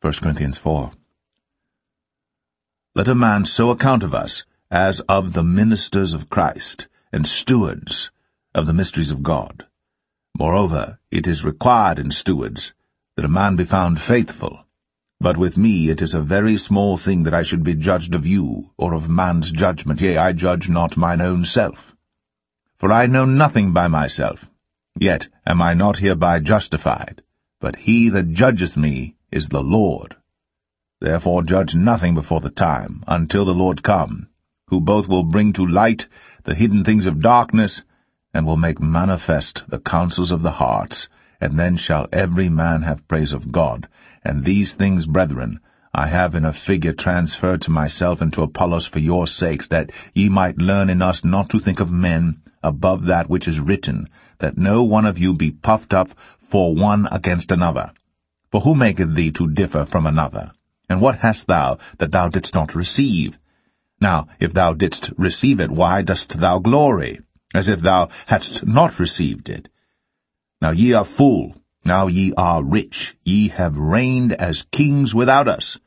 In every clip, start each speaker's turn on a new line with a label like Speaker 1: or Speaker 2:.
Speaker 1: 1 Corinthians 4. Let a man so account of us as of the ministers of Christ, and stewards of the mysteries of God. Moreover, it is required in stewards that a man be found faithful. But with me it is a very small thing that I should be judged of you, or of man's judgment. Yea, I judge not mine own self. For I know nothing by myself, yet am I not hereby justified. But he that judgeth me is the Lord. Therefore judge nothing before the time, until the Lord come, who both will bring to light the hidden things of darkness, and will make manifest the counsels of the hearts, and then shall every man have praise of God. And these things, brethren, I have in a figure transferred to myself and to Apollos for your sakes, that ye might learn in us not to think of men above that which is written, that no one of you be puffed up for one against another. For who maketh thee to differ from another? And what hast thou that thou didst not receive? Now, if thou didst receive it, why dost thou glory, as if thou hadst not received it? Now ye are full, now ye are rich, ye have reigned as kings without us.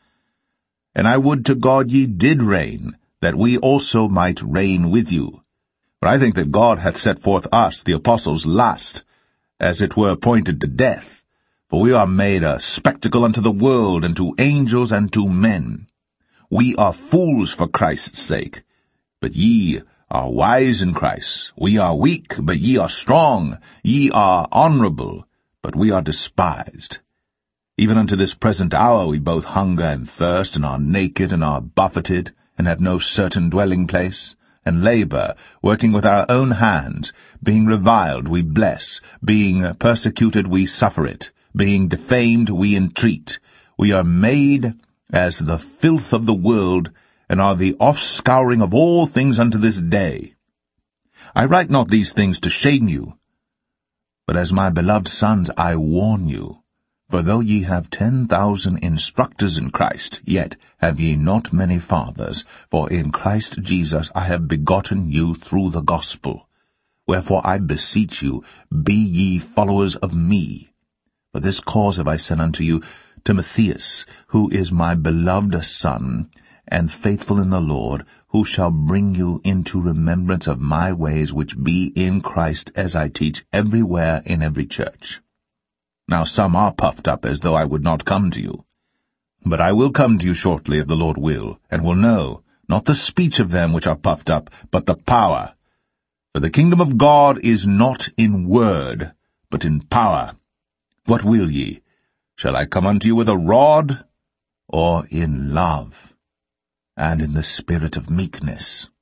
Speaker 1: And I would to God ye did reign, that we also might reign with you. For I think that God hath set forth us, the apostles, last, as it were appointed to death. For we are made a spectacle unto the world, and to angels, and to men. We are fools for Christ's sake, but ye are wise in Christ. We are weak, but ye are strong. Ye are honorable, but we are despised. Even unto this present hour we both hunger and thirst, and are naked, and are buffeted, and have no certain dwelling place, and labor, working with our own hands. Being reviled we bless, being persecuted we suffer it, being defamed we entreat. We are made as the filth of the world, and are the offscouring of all things unto this day. I write not these things to shame you, but as my beloved sons I warn you. For though ye have 10,000 instructors in Christ, yet have ye not many fathers, for in Christ Jesus I have begotten you through the gospel. Wherefore I beseech you, be ye followers of me. For this cause have I sent unto you Timotheus, who is my beloved son, and faithful in the Lord, who shall bring you into remembrance of my ways which be in Christ, as I teach everywhere in every church. Now some are puffed up as though I would not come to you. But I will come to you shortly, if the Lord will, and will know, not the speech of them which are puffed up, but the power. For the kingdom of God is not in word, but in power. What will ye? Shall I come unto you with a rod, or in love, and in the spirit of meekness?